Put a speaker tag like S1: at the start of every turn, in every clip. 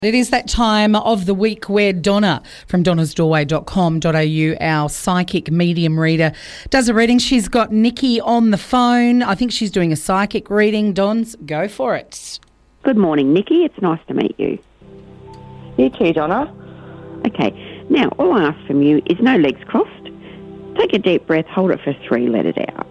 S1: It is that time of the week where Donna from donnasdoorway.com.au, our psychic medium reader, does a reading. She's got Nikki on the phone. I think she's doing a psychic reading. Dons, go for it.
S2: Good morning, Nikki. It's nice to meet you.
S3: You too, Donna.
S2: Okay, now all I ask from you is no legs crossed. Take a deep breath, hold it for 3, let it out.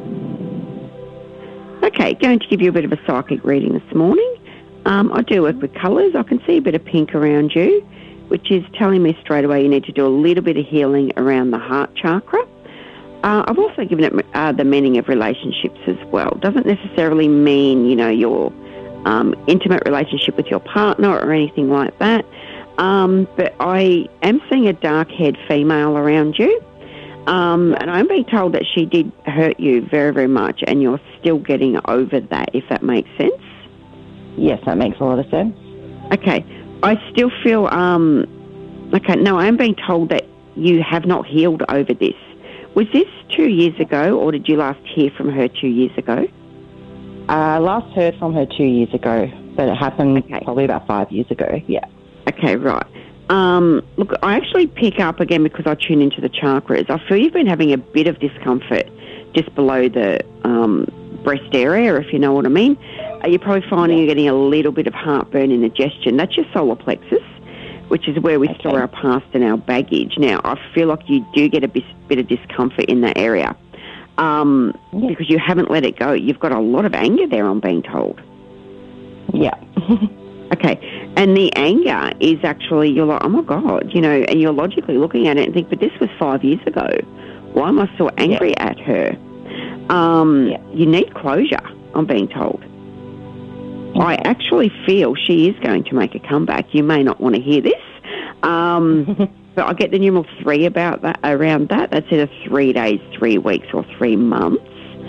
S2: Okay, going to give you a bit of a psychic reading this morning. I do work with colours. I can see a bit of pink around you, which is telling me straight away you need to do a little bit of healing around the heart chakra. I've also given it the meaning of relationships as well. Doesn't necessarily mean, your intimate relationship with your partner or anything like that. But I am seeing a dark-haired female around you. And I'm being told that she did hurt you very, very much, and you're still getting over that, if that makes sense.
S3: Yes, that makes a lot of sense.
S2: Okay. I still feel, I am being told that you have not healed over this. Was this 2 years ago, or did you last hear from her 2 years ago?
S3: Last heard from her 2 years ago, but it happened probably about 5 years ago, yeah.
S2: Okay, right. Look, I actually pick up again because I tune into the chakras. I feel you've been having a bit of discomfort just below the breast area, if you know what I mean. You're probably finding you're getting a little bit of heartburn and indigestion. That's your solar plexus, which is where we store our past and our baggage. Now, I feel like you do get a bit of discomfort in that area because you haven't let it go. You've got a lot of anger there, I'm being told.
S3: Yeah.
S2: Okay, and the anger is actually, you're like, oh my God, and you're logically looking at it and think, but this was 5 years ago. Why am I so angry at her? You need closure, I'm being told. I actually feel she is going to make a comeback. You may not want to hear this, but I get the numeral 3 around that. That's either 3 days, 3 weeks, or 3 months.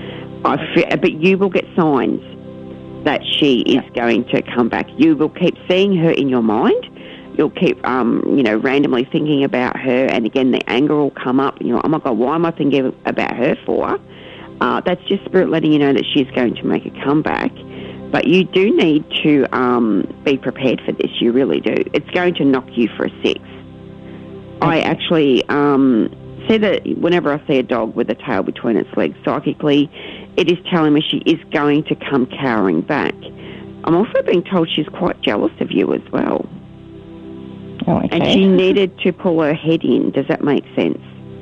S2: But you will get signs that she is going to come back. You will keep seeing her in your mind. You'll keep, randomly thinking about her, and again, the anger will come up, and you're like, oh my God, why am I thinking about her for? That's just Spirit letting you know that she's going to make a comeback. But you do need to be prepared for this. You really do. It's going to knock you for a 6. I actually see that whenever I see a dog with a tail between its legs, psychically, it is telling me she is going to come cowering back. I'm also being told she's quite jealous of you as well.
S3: Oh, okay.
S2: And she needed to pull her head in. Does that make sense?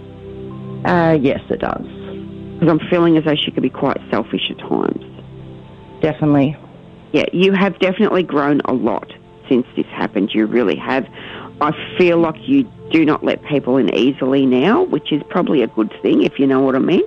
S3: Yes, it does.
S2: Because I'm feeling as though she could be quite selfish at times.
S3: Definitely.
S2: Yeah, you have definitely grown a lot since this happened. You really have. I feel like you do not let people in easily now, which is probably a good thing, if you know what I mean.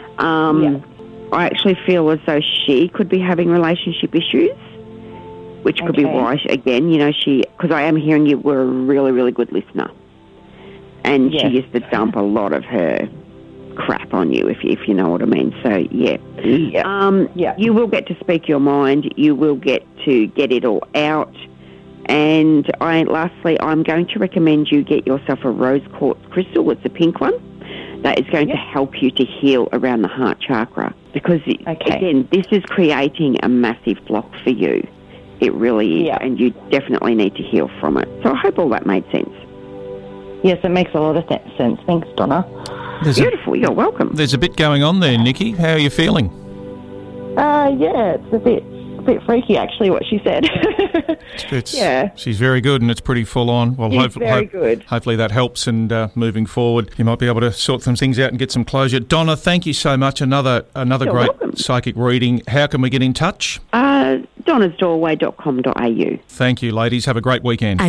S2: I actually feel as though she could be having relationship issues, which could be why, again, because I am hearing you were a really, really good listener. And she used to dump a lot of her crap on you, if you know what I mean. So, you will get to speak your mind. You will get to get it all out. And lastly, I'm going to recommend you get yourself a rose quartz crystal. It's a pink one. That is going to help you to heal around the heart chakra. Because, again, this is creating a massive block for you. It really is. Yeah. And you definitely need to heal from it. So I hope all that made sense.
S3: Yes, it makes a lot of sense. Thanks, Donna.
S2: Beautiful. You're welcome.
S4: There's a bit going on there, Nikki. How are you feeling?
S3: It's a bit freaky, actually, what she said.
S4: She's very good, and it's pretty full on. Well,
S3: good.
S4: Hopefully that helps, and moving forward, you might be able to sort some things out and get some closure. Donna, thank you so much. Another great
S2: welcome.
S4: Psychic reading. How can we get in touch?
S2: donnasdoorway.com.au.
S4: Thank you, ladies. Have a great weekend.